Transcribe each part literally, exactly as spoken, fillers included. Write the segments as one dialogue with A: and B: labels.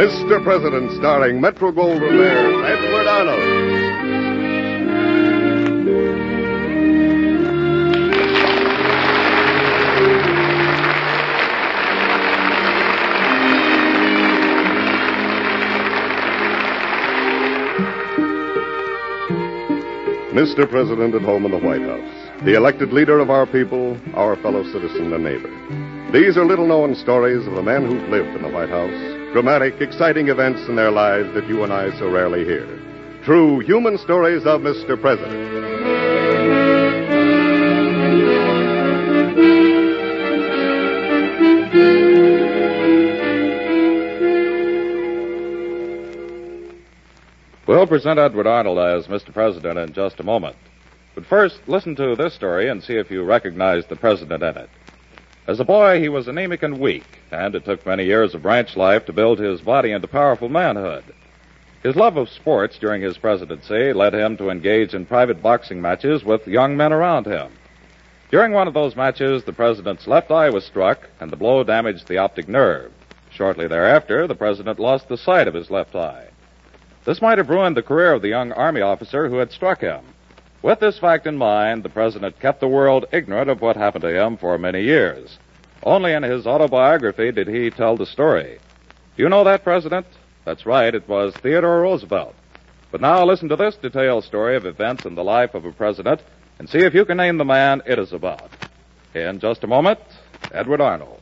A: Mister President, starring Metro-Goldwyn-Mayer's Edward Arnold. Mister President at home in the White House, the elected leader of our people, our fellow citizen and neighbor. These are little-known stories of the men who've lived in the White House, dramatic, exciting events in their lives that you and I so rarely hear. True human stories of Mister President.
B: We'll present Edward Arnold as Mister President in just a moment. But first, listen to this story and see if you recognize the President in it. As a boy, he was anemic and weak, and it took many years of ranch life to build his body into powerful manhood. His love of sports during his presidency led him to engage in private boxing matches with young men around him. During one of those matches, the President's left eye was struck, and the blow damaged the optic nerve. Shortly thereafter, the President lost the sight of his left eye. This might have ruined the career of the young Army officer who had struck him. With this fact in mind, the President kept the world ignorant of what happened to him for many years. Only in his autobiography did he tell the story. Do you know that President? That's right, it was Theodore Roosevelt. But now listen to this detailed story of events in the life of a president and see if you can name the man it is about. In just a moment, Edward Arnold.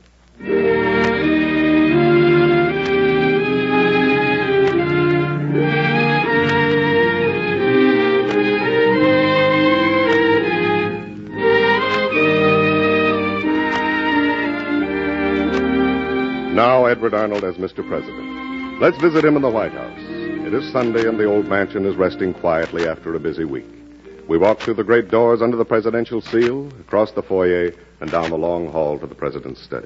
A: Now, Edward Arnold as Mister President. Let's visit him in the White House. It is Sunday, and the old mansion is resting quietly after a busy week. We walk through the great doors under the presidential seal, across the foyer, and down the long hall to the president's study.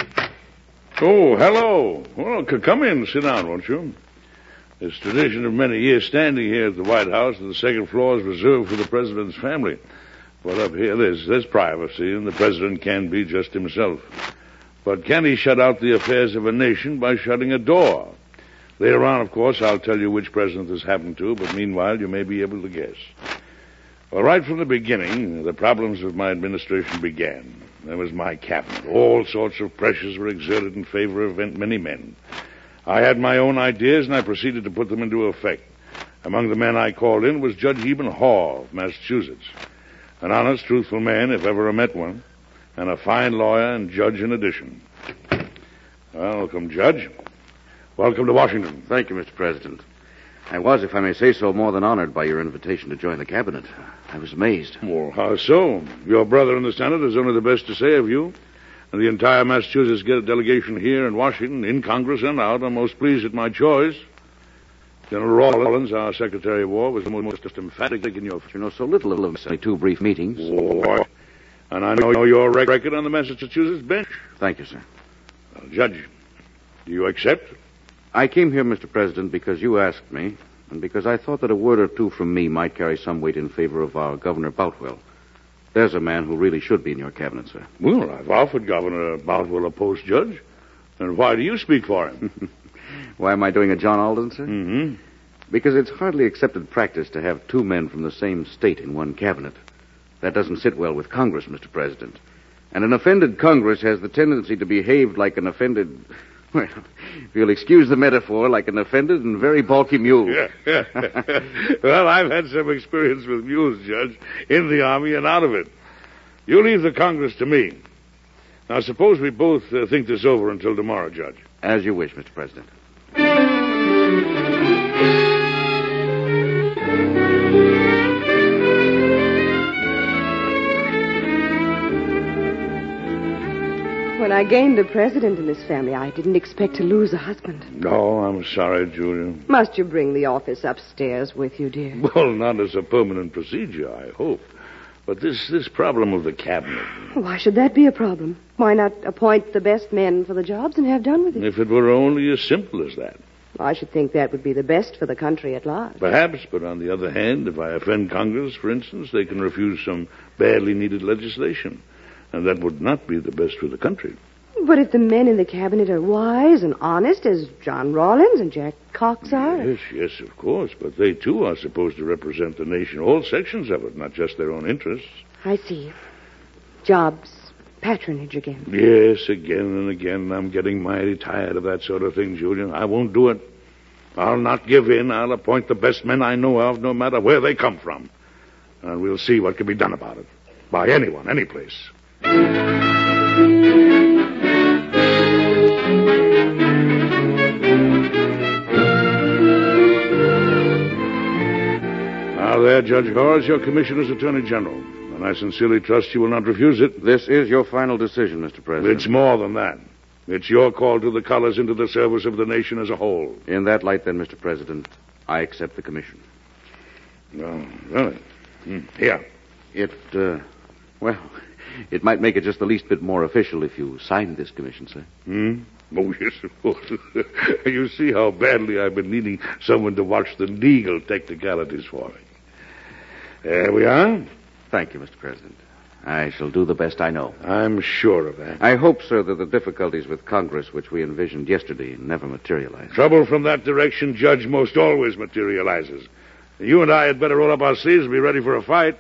C: Oh, hello. Well, c- come in and sit down, won't you? It's tradition of many years standing here at the White House that the second floor is reserved for the president's family. But up here, there's, there's privacy, and the president can be just himself. But can he shut out the affairs of a nation by shutting a door? Later on, of course, I'll tell you which president this happened to, but meanwhile, you may be able to guess. Well, right from the beginning, the problems of my administration began. There was my cabinet. All sorts of pressures were exerted in favor of many men. I had my own ideas, and I proceeded to put them into effect. Among the men I called in was Judge Eben Hall of Massachusetts. An honest, truthful man, if ever I met one. And a fine lawyer and judge in addition. Welcome, Judge. Welcome to Washington.
D: Thank you, Mister President. I was, if I may say so, more than honored by your invitation to join the cabinet. I was amazed.
C: Well, how so? Your brother in the Senate has only the best to say of you. And the entire Massachusetts delegation here in Washington, in Congress and out, are most pleased at my choice. General Rawlins, our Secretary of War, was the most emphatic in your...
D: You know so little of only two brief meetings.
C: Oh, and I know your record on the Massachusetts bench.
D: Thank you, sir.
C: Well, Judge, do you accept?
D: I came here, Mister President, because you asked me, and because I thought that a word or two from me might carry some weight in favor of our Governor Boutwell. There's a man who really should be in your cabinet, sir.
C: Well, I've offered Governor Boutwell a post, Judge. And why do you speak for him?
D: Why am I doing a John Alden, sir?
C: Mm-hmm.
D: Because it's hardly accepted practice to have two men from the same state in one cabinet. That doesn't sit well with Congress, Mister President. And an offended Congress has the tendency to behave like an offended... Well, if you'll excuse the metaphor, like an offended and very bulky mule.
C: Well, I've had some experience with mules, Judge, in the Army and out of it. You leave the Congress to me. Now, suppose we both uh, think this over until tomorrow, Judge.
D: As you wish, Mister President.
E: When I gained a president in this family, I didn't expect to lose a husband.
C: No, I'm sorry, Julia.
E: Must you bring the office upstairs with you, dear?
C: Well, not as a permanent procedure, I hope. But this, this problem of the cabinet...
E: Why should that be a problem? Why not appoint the best men for the jobs and have done with it?
C: If it were only as simple as that.
E: I should think that would be the best for the country at large.
C: Perhaps, but on the other hand, if I offend Congress, for instance, they can refuse some badly needed legislation. And that would not be the best for the country.
E: But if the men in the cabinet are wise and honest, as John Rawlins and Jack Cox are...
C: Yes, yes, of course. But they, too, are supposed to represent the nation, all sections of it, not just their own interests.
E: I see. Jobs, patronage again.
C: Yes, again and again. I'm getting mighty tired of that sort of thing, Julian. I won't do it. I'll not give in. I'll appoint the best men I know of, no matter where they come from. And we'll see what can be done about it. By anyone, any place. Now there, Judge Horace, your commission as Attorney General. And I sincerely trust you will not refuse it.
D: This is your final decision, Mister President.
C: It's more than that. It's your call to the colors into the service of the nation as a whole.
D: In that light, then, Mister President, I accept the commission.
C: No, really? Hmm. Here.
D: It, uh, well, it might make it just the least bit more official if you signed this commission, sir.
C: Hmm? Oh, yes, of course. You see how badly I've been needing someone to watch the legal technicalities for me. There we are.
D: Thank you, Mister President. I shall do the best I know.
C: I'm sure of that.
D: I hope, sir, that the difficulties with Congress, which we envisioned yesterday, never materialize.
C: Trouble from that direction, Judge, most always materializes. You and I had better roll up our sleeves and be ready for a fight.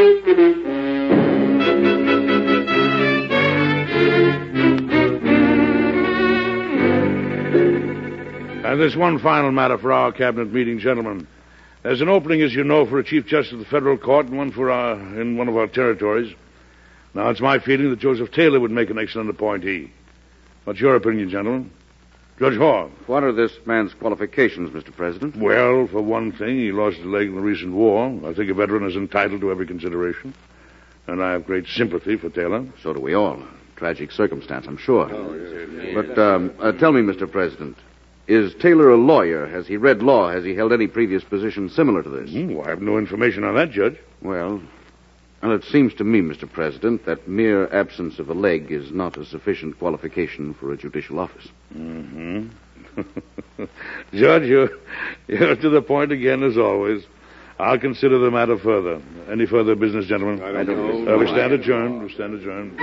C: And there's one final matter for our cabinet meeting, gentlemen. There's an opening, as you know, for a Chief Justice of the Federal Court and one for our, in one of our territories. Now, it's my feeling that Joseph Taylor would make an excellent appointee. What's your opinion, gentlemen? Judge Hall.
D: What are this man's qualifications, Mister President?
C: Well, for one thing, he lost his leg in the recent war. I think a veteran is entitled to every consideration. And I have great sympathy for Taylor.
D: So do we all. Tragic circumstance, I'm sure. Oh, yes. But um, uh, tell me, Mister President, is Taylor a lawyer? Has he read law? Has he held any previous position similar to this?
C: Mm, I have no information on that, Judge.
D: Well, well, it seems to me, Mister President, that mere absence of a leg is not a sufficient qualification for a judicial office.
C: Mm-hmm. Judge, you're, you're to the point again, as always. I'll consider the matter further. Any further business, gentlemen?
D: I don't know.
C: Uh, we stand adjourned. We stand adjourned.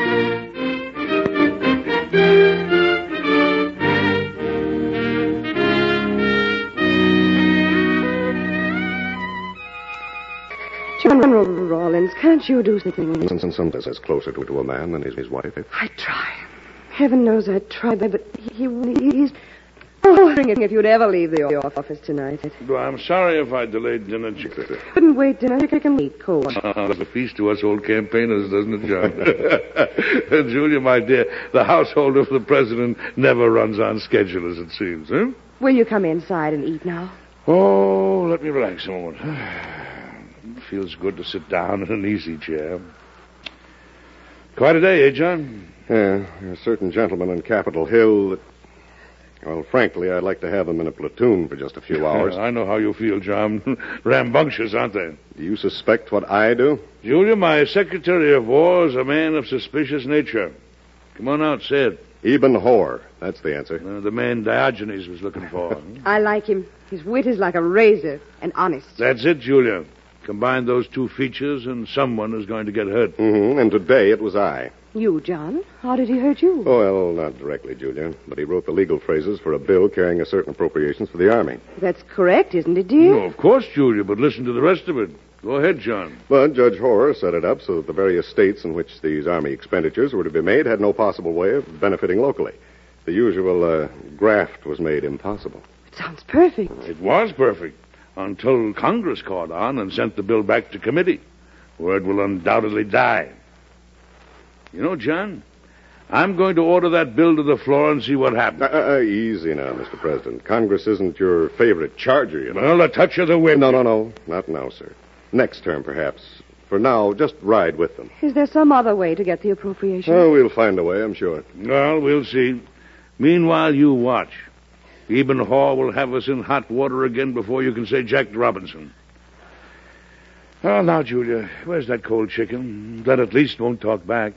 E: General Rawlins, can't you do something?
A: Since some is closer to, to a man than his, his wife.
E: I try. Heaven knows I tried, but he, he's wondering if you'd ever leave the office tonight.
C: Well, I'm sorry if I delayed dinner, Chicklet.
E: Couldn't wait dinner. I can eat cold.
C: Oh, it's a feast to us old campaigners, doesn't it, John? Julia, my dear, the household of the president never runs on schedule, as it seems, huh?
E: Will you come inside and eat now?
C: Oh, let me relax a moment. Feels good to sit down in an easy chair. Quite a day, eh, John?
A: Yeah, a certain gentleman in Capitol Hill that... Well, frankly, I'd like to have him in a platoon for just a few hours.
C: I know how you feel, John. Rambunctious, aren't they?
A: Do you suspect what I do?
C: Julia, my Secretary of War is a man of suspicious nature. Come on out, say it.
A: Eben Hoare. That's the answer.
C: Uh, the man Diogenes was looking for.
E: I like him. His wit is like a razor, and honest.
C: That's it, Julia. Combine those two features, and someone is going to get hurt.
A: Mm-hmm. And today it was I.
E: You, John? How did he hurt you?
A: Well, not directly, Julia, but he wrote the legal phrases for a bill carrying a certain appropriations for the Army.
E: That's correct, isn't it, dear?
C: No, of course, Julia, but listen to the rest of it. Go ahead, John.
A: But Judge Hoare set it up so that the various states in which these Army expenditures were to be made had no possible way of benefiting locally. The usual uh, graft was made impossible.
E: It sounds perfect.
C: It was perfect. Until Congress caught on and sent the bill back to committee, where it will undoubtedly die. You know, John, I'm going to order that bill to the floor and see what happens.
A: Uh, uh, easy now, Mister President. Congress isn't your favorite charger, you know.
C: Well, a touch of the whip.
A: No, no, no. Not now, sir. Next term, perhaps. For now, just ride with them.
E: Is there some other way to get the appropriation?
A: Oh, we'll find a way, I'm sure.
C: Well, we'll see. Meanwhile, you watch. Eben Hoare will have us in hot water again before you can say Jack Robinson. Oh, now, Julia, where's that cold chicken? That at least won't talk back.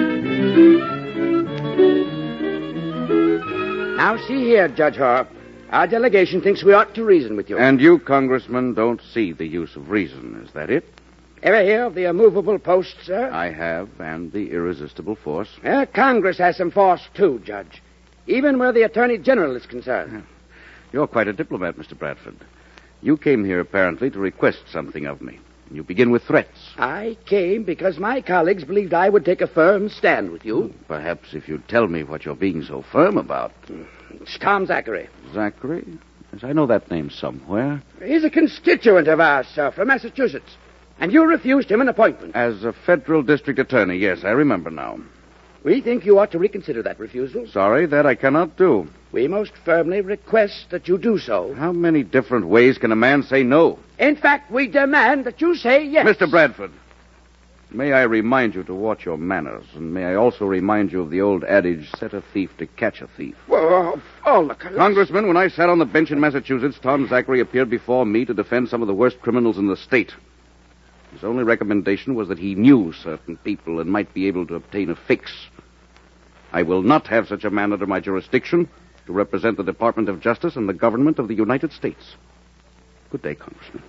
F: Now, see here, Judge Hoare. Our delegation thinks we ought to reason with you.
D: And you, Congressman, don't see the use of reason. Is that it?
F: Ever hear of the immovable post, sir?
D: I have, and the irresistible force.
F: Uh, Congress has some force, too, Judge. Even where the Attorney General is concerned.
D: You're quite a diplomat, Mister Bradford. You came here, apparently, to request something of me. You begin with threats.
F: I came because my colleagues believed I would take a firm stand with you.
D: Perhaps if you'd tell me what you're being so firm about.
F: It's Tom Zachary.
D: Zachary? Yes, I know that name somewhere.
F: He's a constituent of ours, sir, from Massachusetts. And you refused him an appointment.
D: As a federal district attorney, yes, I remember now.
F: We think you ought to reconsider that refusal.
D: Sorry, that I cannot do.
F: We most firmly request that you do so.
D: How many different ways can a man say no?
F: In fact, we demand that you say yes.
D: Mister Bradford, may I remind you to watch your manners, and may I also remind you of the old adage, set a thief to catch a thief.
F: Well, oh, look.
D: Congressman, when I sat on the bench in Massachusetts, Tom Zachary appeared before me to defend some of the worst criminals in the state. His only recommendation was that he knew certain people and might be able to obtain a fix. I will not have such a man under my jurisdiction to represent the Department of Justice and the government of the United States. Good day, Congressman.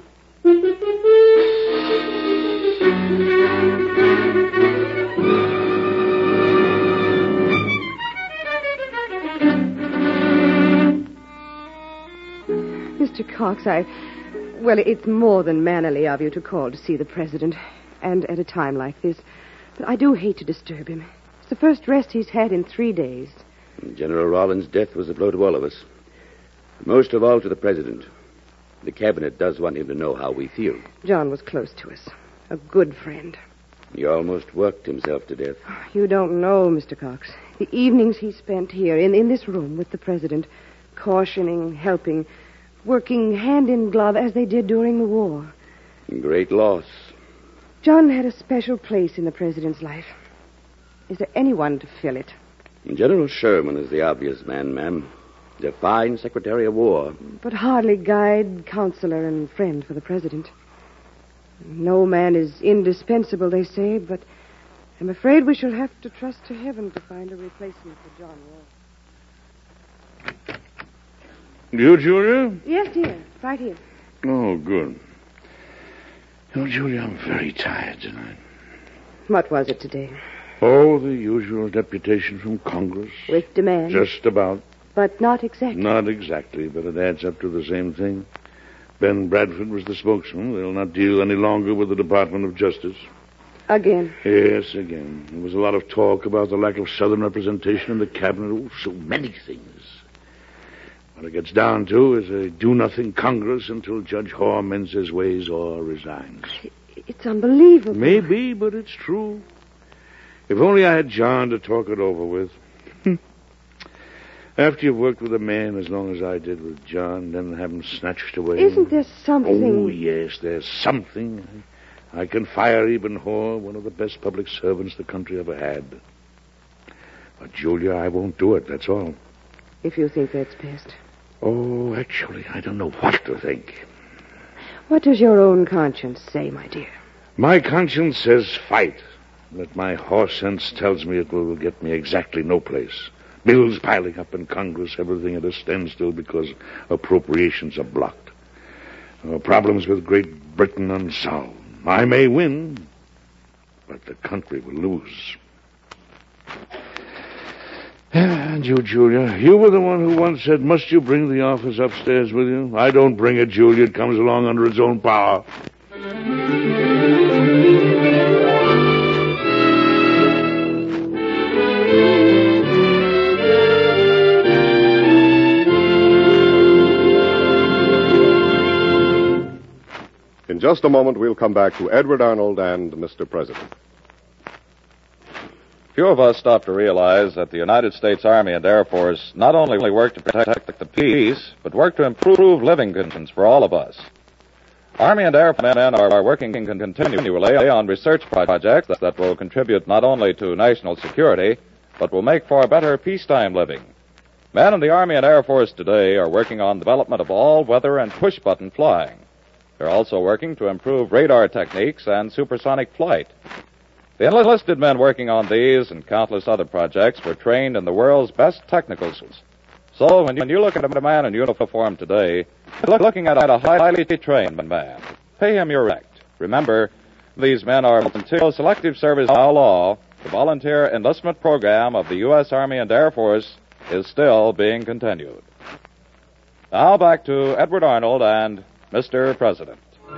E: Mister Cox, I... Well, it's more than mannerly of you to call to see the president, and at a time like this. But I do hate to disturb him. It's the first rest he's had in three days.
G: General Rawlins' death was a blow to all of us. Most of all to the president. The cabinet does want him to know how we feel.
E: John was close to us. A good friend.
G: He almost worked himself to death.
E: You don't know, Mister Cox. The evenings he spent here, in, in this room with the president, cautioning, helping, working hand in glove as they did during the war.
G: Great loss.
E: John had a special place in the president's life. Is there anyone to fill it?
G: General Sherman is the obvious man, ma'am. The fine Secretary of War.
E: But hardly guide, counselor, and friend for the president. No man is indispensable, they say, but I'm afraid we shall have to trust to heaven to find a replacement for John Wall.
C: You, Julia?
E: Yes, dear. Right here.
C: Oh, good. Oh, Julia, I'm very tired tonight.
E: What was it today?
C: Oh, the usual deputation from Congress.
E: With demands?
C: Just about.
E: But not exactly.
C: Not exactly, but it adds up to the same thing. Ben Bradford was the spokesman. They'll not deal any longer with the Department of Justice.
E: Again?
C: Yes, again. There was a lot of talk about the lack of Southern representation in the cabinet. Oh, so many things. What it gets down to is a do-nothing Congress until Judge Hoare mends his ways or resigns.
E: It's unbelievable.
C: Maybe, but it's true. If only I had John to talk it over with. After you've worked with a man as long as I did with John, then have him snatched away.
E: Isn't there something...
C: Oh, yes, there's something. I can fire Eben Hoare, one of the best public servants the country ever had. But, Julia, I won't do it, that's all.
E: If you think that's best.
C: Oh, actually, I don't know what to think.
E: What does your own conscience say, my dear?
C: My conscience says fight. But my horse sense tells me it will get me exactly no place. Bills piling up in Congress, everything at a standstill because appropriations are blocked. Uh, problems with Great Britain unsolved. I may win, but the country will lose. And you, Julia, you were the one who once said, must you bring the office upstairs with you? I don't bring it, Julia. It comes along under its own power.
A: In just a moment, we'll come back to Edward Arnold and Mister President.
B: Few of us stop to realize that the United States Army and Air Force not only work to protect the peace, but work to improve living conditions for all of us. Army and Air men are working continually on research projects that will contribute not only to national security, but will make for better peacetime living. Men in the Army and Air Force today are working on development of all-weather and push-button flying. They're also working to improve radar techniques and supersonic flight. The enlisted men working on these and countless other projects were trained in the world's best technical schools. So when you, when you look at a man in uniform today, you're looking at a highly trained man. Pay him your respect. Remember, these men are until selective service by law. The volunteer enlistment program of the U S Army and Air Force is still being continued. Now back to Edward Arnold and Mister President.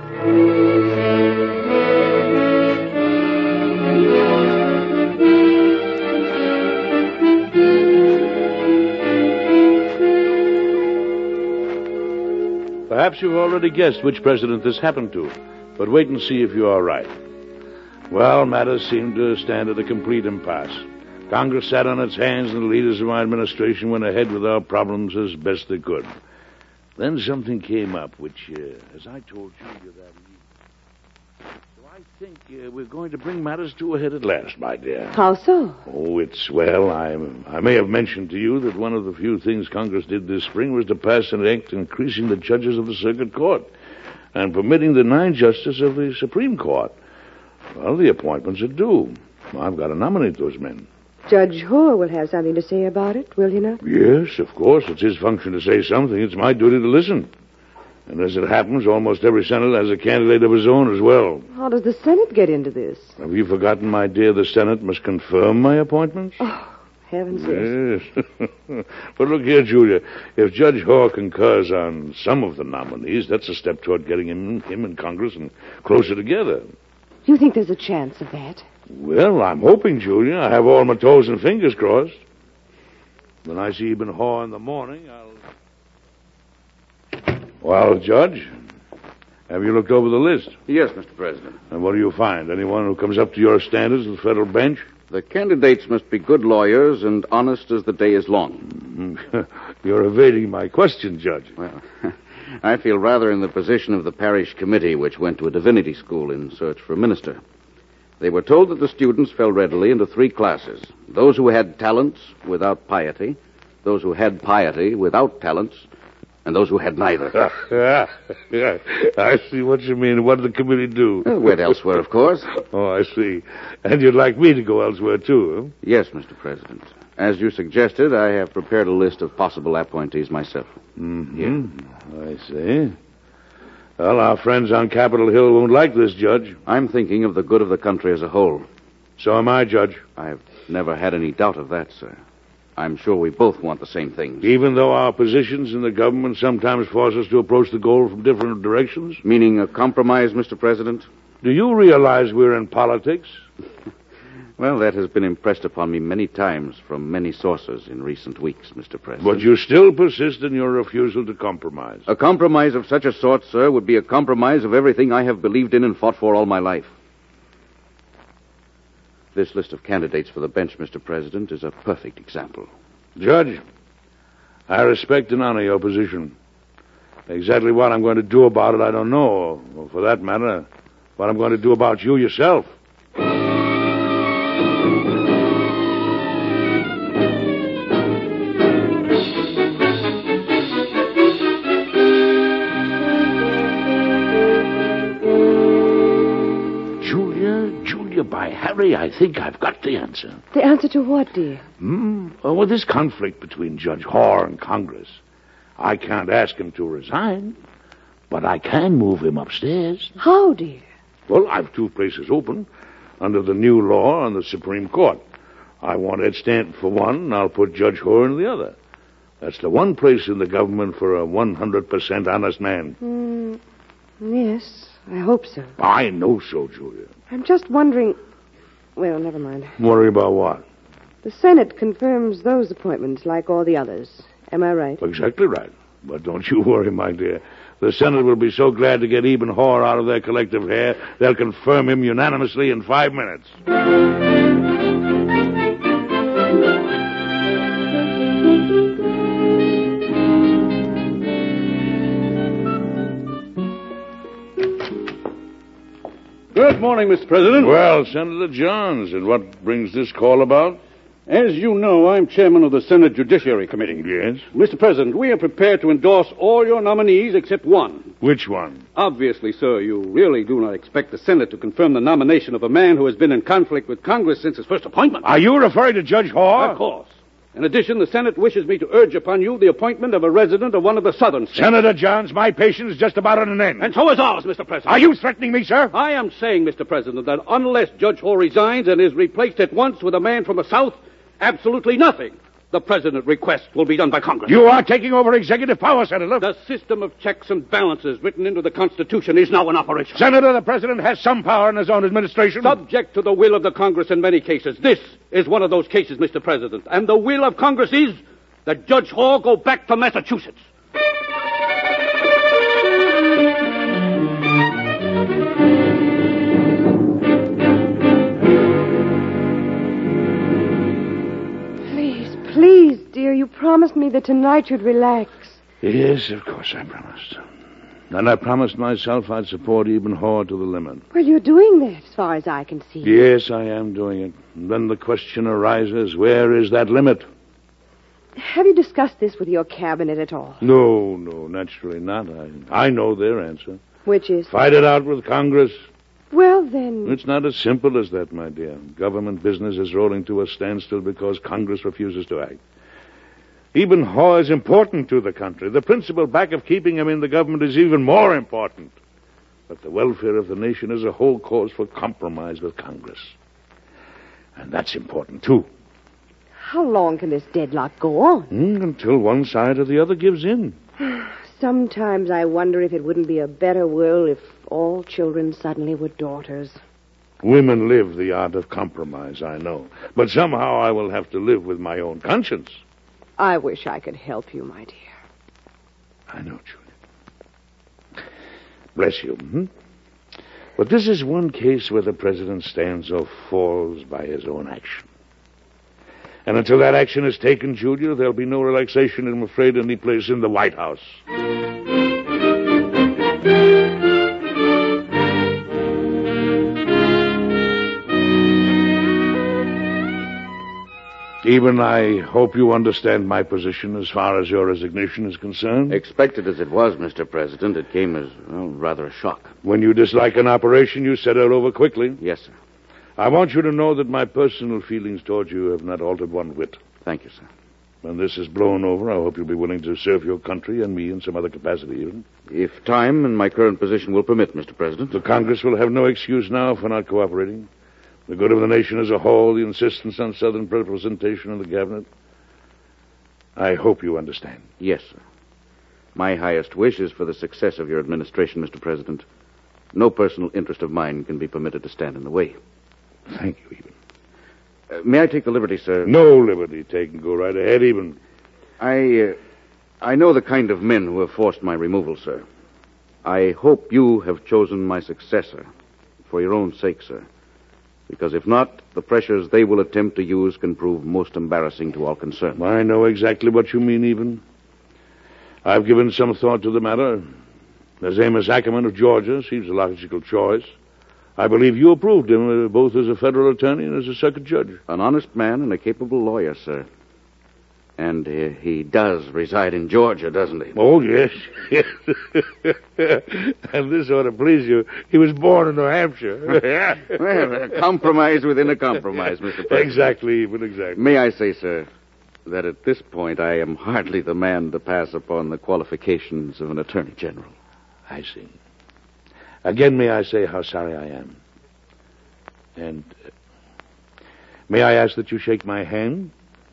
C: Perhaps you've already guessed which president this happened to, but wait and see if you are right. Well, matters seem to stand at a complete impasse. Congress sat on its hands, and the leaders of my administration went ahead with our problems as best they could. Then something came up, which, uh, as I told Julia that evening, so I think uh, we're going to bring matters to a head at last, my dear.
E: How so?
C: Oh, it's, well, I, I may have mentioned to you that one of the few things Congress did this spring was to pass an act increasing the judges of the Circuit Court and permitting the nine justices of the Supreme Court. Well, the appointments are due. I've got to nominate those men.
E: Judge Hoare will have something to say about it, will he not?
C: Yes, of course. It's his function to say something. It's my duty to listen. And as it happens, almost every senator has a candidate of his own as well.
E: How does the Senate get into this?
C: Have you forgotten, my dear, the Senate must confirm my appointments?
E: Oh, heavens, yes.
C: Yes. But look here, Julia. If Judge Hoare concurs on some of the nominees, that's a step toward getting him, him in Congress and closer together.
E: You think there's a chance of that?
C: Well, I'm hoping, Julia. I have all my toes and fingers crossed. When I see Eben Hoare in the morning, I'll... Well, Judge, have you looked over the list?
D: Yes, Mister President.
C: And what do you find? Anyone who comes up to your standards at the federal bench?
D: The candidates must be good lawyers and honest as the day is long.
C: You're evading my question, Judge.
D: Well, I feel rather in the position of the parish committee which went to a divinity school in search for a minister. They were told that the students fell readily into three classes. Those who had talents without piety, those who had piety without talents, and those who had neither.
C: I see what you mean. What did the committee do?
D: Uh, went elsewhere, of course.
C: Oh, I see. And you'd like me to go elsewhere, too, huh?
D: Yes, Mister President. As you suggested, I have prepared a list of possible appointees myself.
C: Mm-hmm. Here. I see. Well, our friends on Capitol Hill won't like this, Judge.
D: I'm thinking of the good of the country as a whole.
C: So am I, Judge.
D: I've never had any doubt of that, sir. I'm sure we both want the same things.
C: Even though our positions in the government sometimes force us to approach the goal from different directions?
D: Meaning a compromise, Mister President?
C: Do you realize we're in politics?
D: Well, that has been impressed upon me many times from many sources in recent weeks, Mister President.
C: But you still persist in your refusal to compromise.
D: A compromise of such a sort, sir, would be a compromise of everything I have believed in and fought for all my life. This list of candidates for the bench, Mister President, is a perfect example.
C: Judge, I respect and honor your position. Exactly what I'm going to do about it, I don't know. Or for that matter, what I'm going to do about you yourself. By Harry, I think I've got the answer.
E: The answer to what, dear?
C: Hmm? Well, with this conflict between Judge Hoare and Congress, I can't ask him to resign, but I can move him upstairs.
E: How, dear?
C: Well, I've two places open under the new law on the Supreme Court. I want Ed Stanton for one, and I'll put Judge Hoare in the other. That's the one place in the government for a one hundred percent honest man.
E: Mm, yes, I hope so.
C: I know so, Julia.
E: I'm just wondering... Well, never mind.
C: Worry about what?
E: The Senate confirms those appointments like all the others. Am I right?
C: Exactly right. But don't you worry, my dear. The Senate will be so glad to get Eben Hoare out of their collective hair, they'll confirm him unanimously in five minutes.
H: Good morning, Mister President.
C: Well, Senator Johns, and what brings this call about?
H: As you know, I'm chairman of the Senate Judiciary Committee.
C: Yes?
H: Mister President, we are prepared to endorse all your nominees except one.
C: Which one?
H: Obviously, sir, you really do not expect the Senate to confirm the nomination of a man who has been in conflict with Congress since his first appointment.
C: Are you referring to Judge Hoare?
H: Of course. In addition, the Senate wishes me to urge upon you the appointment of a resident of one of the southern states.
C: Senator Johns, my patience is just about at an end.
H: And so is ours, Mister President.
C: Are you threatening me, sir?
H: I am saying, Mister President, that unless Judge Hall resigns and is replaced at once with a man from the South, absolutely nothing the President requests will be done by Congress.
C: You are taking over executive power, Senator.
H: The system of checks and balances written into the Constitution is now in operation.
C: Senator, the President has some power in his own administration.
H: Subject to the will of the Congress in many cases. This is one of those cases, Mister President. And the will of Congress is that Judge Hall go back to Massachusetts.
E: Please, dear, you promised me that tonight you'd relax.
C: Yes, of course I promised. And I promised myself I'd support Eben Hall to the limit.
E: Well, you're doing that, as far as I can see.
C: Yes, I am doing it. And then the question arises, where is that limit?
E: Have you discussed this with your cabinet at all?
C: No, no, naturally not. I, I know their answer.
E: Which is?
C: Fight it out with Congress.
E: Well, then...
C: It's not as simple as that, my dear. Government business is rolling to a standstill because Congress refuses to act. Eben Hall is important to the country. The principle back of keeping him in the government is even more important. But the welfare of the nation as a whole calls for compromise with Congress. And that's important, too.
E: How long can this deadlock go on?
C: Mm, until one side or the other gives in.
E: Sometimes I wonder if it wouldn't be a better world if all children suddenly were daughters.
C: Women live the art of compromise, I know. But somehow I will have to live with my own conscience.
E: I wish I could help you, my dear.
C: I know, Julia. Bless you. Hmm? But this is one case where the president stands or falls by his own action. And until that action is taken, Julia, there'll be no relaxation, I'm afraid, any place in the White House. Even I hope you understand my position as far as your resignation is concerned.
D: Expected as it was, Mister President, it came as, well, rather a shock.
C: When you dislike an operation, you set it over quickly.
D: Yes, sir.
C: I want you to know that my personal feelings toward you have not altered one whit.
D: Thank you, sir.
C: When this is blown over, I hope you'll be willing to serve your country and me in some other capacity even.
D: If time and my current position will permit, Mister President.
C: The Congress will have no excuse now for not cooperating. The good of the nation as a whole, the insistence on Southern representation in the cabinet. I hope you understand.
D: Yes, sir. My highest wish is for the success of your administration, Mister President. No personal interest of mine can be permitted to stand in the way.
C: Thank you, Eben.
D: Uh, may I take the liberty, sir?
C: No liberty taken. Go right ahead, Eben.
D: I, uh, I know the kind of men who have forced my removal, sir. I hope you have chosen my successor for your own sake, sir. Because if not, the pressures they will attempt to use can prove most embarrassing to all concerned.
C: I know exactly what you mean, Eben. I've given some thought to the matter. There's Amos Ackerman of Georgia. Seems a logical choice. I believe you approved him, uh, both as a federal attorney and as a circuit judge.
D: An honest man and a capable lawyer, sir. And uh, he does reside in Georgia, doesn't he?
C: Oh, yes. And this ought to please you. He was born in New Hampshire.
D: Well, a compromise within a compromise, Mister President.
C: Exactly, Eben, exactly.
D: May I say, sir, that at this point I am hardly the man to pass upon the qualifications of an attorney general.
C: I see. Again, may I say how sorry I am. And uh, may I ask that you shake my hand?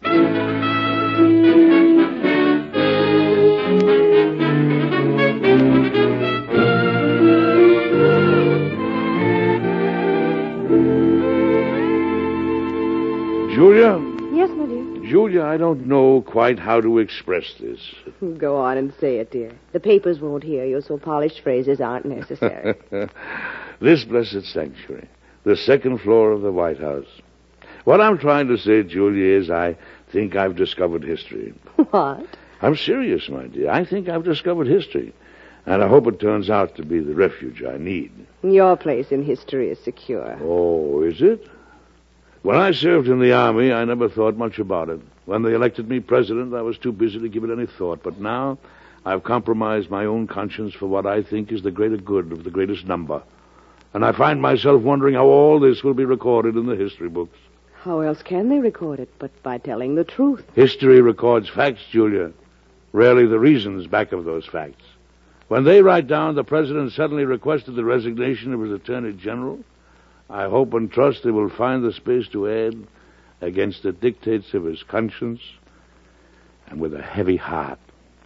C: Julia?
E: Yes, my dear.
C: Julia, I don't know quite how to express this.
E: Go on and say it, dear. The papers won't hear you, so polished phrases aren't necessary.
C: This blessed sanctuary, the second floor of the White House. What I'm trying to say, Julia, is I think I've discovered history.
E: What?
C: I'm serious, my dear. I think I've discovered history. And I hope it turns out to be the refuge I need.
E: Your place in history is secure.
C: Oh, is it? When I served in the Army, I never thought much about it. When they elected me president, I was too busy to give it any thought. But now, I've compromised my own conscience for what I think is the greater good of the greatest number. And I find myself wondering how all this will be recorded in the history books.
E: How else can they record it but by telling the truth?
C: History records facts, Julia. Rarely the reasons back of those facts. When they write down the president suddenly requested the resignation of his attorney general, I hope and trust they will find the space to add, against the dictates of his conscience, and with a heavy heart.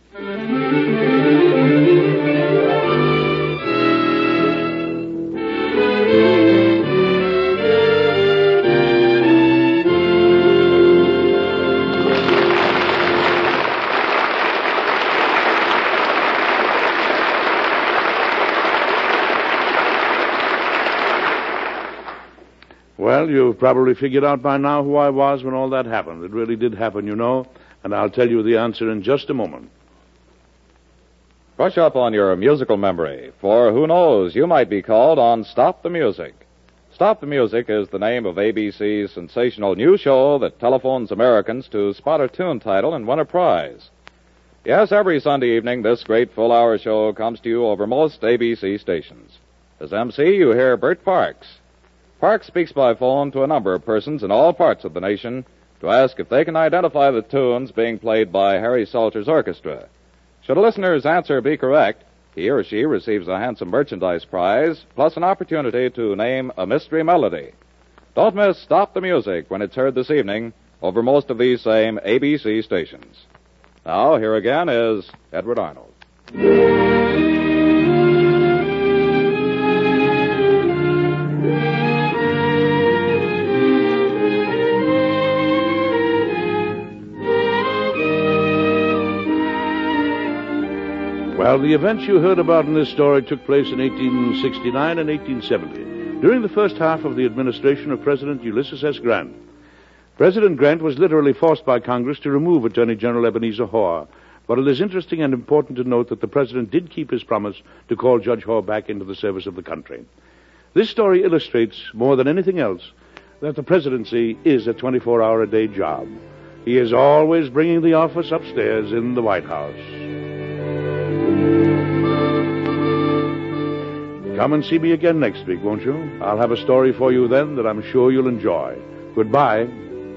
C: Well, you've probably figured out by now who I was when all that happened. It really did happen, you know, and I'll tell you the answer in just a moment.
B: Brush up on your musical memory, for who knows, you might be called on Stop the Music. Stop the Music is the name of A B C's sensational new show that telephones Americans to spot a tune title and win a prize. Yes, every Sunday evening, this great full-hour show comes to you over most A B C stations. As M C, you hear Bert Parks. Parks speaks by phone to a number of persons in all parts of the nation to ask if they can identify the tunes being played by Harry Salter's orchestra. Should a listener's answer be correct, he or she receives a handsome merchandise prize, plus an opportunity to name a mystery melody. Don't miss Stop the Music when it's heard this evening over most of these same A B C stations. Now, here again is Edward Arnold.
C: Well, the events you heard about in this story took place in eighteen sixty-nine and eighteen seventy, during the first half of the administration of President Ulysses S. Grant. President Grant was literally forced by Congress to remove Attorney General Ebenezer Hoar, but it is interesting and important to note that the president did keep his promise to call Judge Hoar back into the service of the country. This story illustrates, more than anything else, that the presidency is a twenty-four hour a day job. He is always bringing the office upstairs in the White House. Come and see me again next week, won't you? I'll have a story for you then that I'm sure you'll enjoy. Goodbye.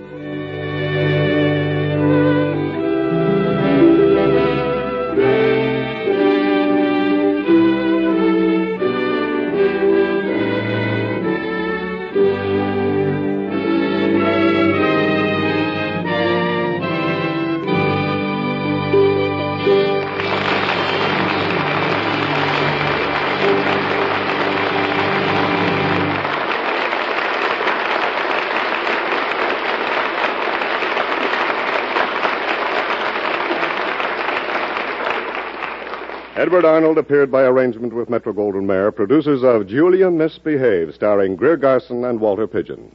A: Edward Arnold appeared by arrangement with Metro-Goldwyn-Mayer, producers of Julia Misbehaved, starring Greer Garson and Walter Pidgeon.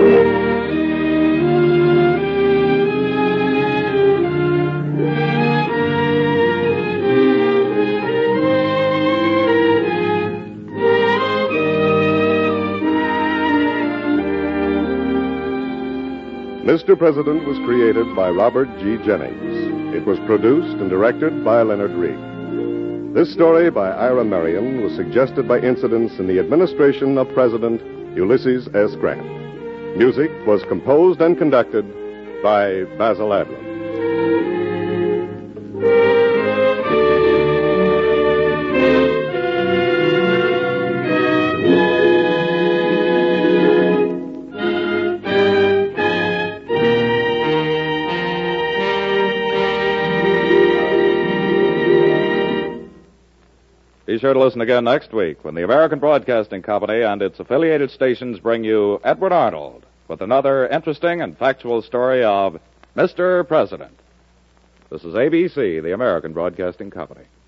A: Mister President was created by Robert G. Jennings. It was produced and directed by Leonard Reed. This story by Ira Marion was suggested by incidents in the administration of President Ulysses S. Grant. Music was composed and conducted by Basil Adlam.
B: Be sure to listen again next week when the American Broadcasting Company and its affiliated stations bring you Edward Arnold with another interesting and factual story of Mister President. This is A B C, the American Broadcasting Company.